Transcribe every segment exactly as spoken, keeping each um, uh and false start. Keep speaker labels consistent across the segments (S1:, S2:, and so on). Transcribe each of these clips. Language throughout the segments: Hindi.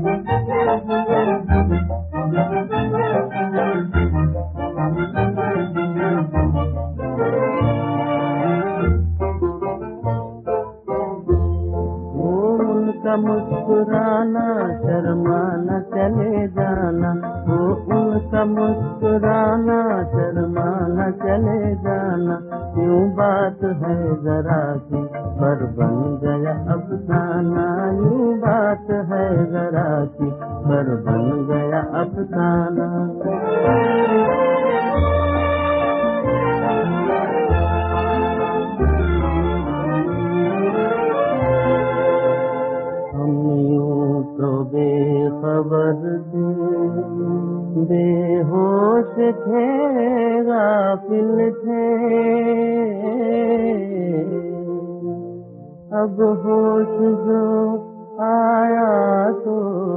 S1: उनका मुस्कुराना शर्माना चले जाना, वो उनका मुस्कुराना शर्माना चले जाना, यूं बात है जरा सी पर बन गया अफसाना, यूं बात है जरा सी पर बन गया अफसाना। तो बेखबर थे, बेहोश थे, गाफिल थे, अब होश जो आया तो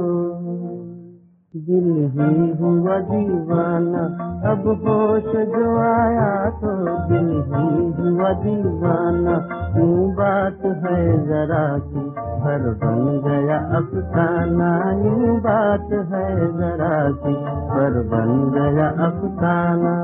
S1: दिल ही हुआ दीवाना, अब होश जो आया तो दिल ही हुआ दीवाना, यूं बात है जरा सी पर बन गया अफसाना, यूं बात है जरा सी पर बन गया अफसाना।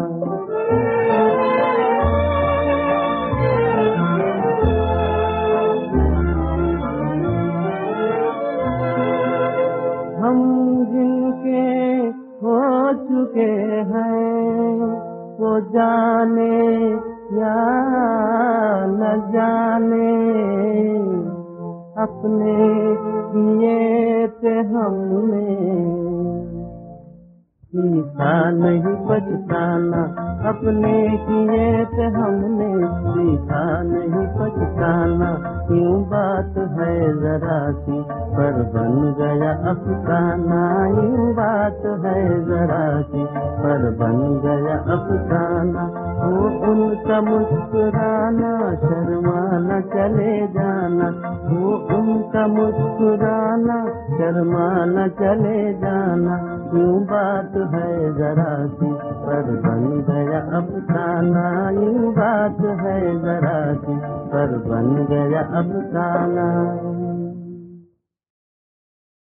S1: हम जिनके हो चुके हैं वो जाने या न जाने, अपने किए थे हमने सीखा नहीं पछताना, अपने किए थे हमने सीखा नहीं पछताना, यूं बात है जरा सी पर बन गया अफसाना, यूं बात है जरा सी पर बन गया अफसाना। वो उनका मुस्कुराना शर्माना चले जाना, वो उनका मुस्कुराना शर्माना चले जाना, यूं बात है जरा सी पर बन गया अफसाना, यूं बात है जरा सी पर बन गया अफसाना।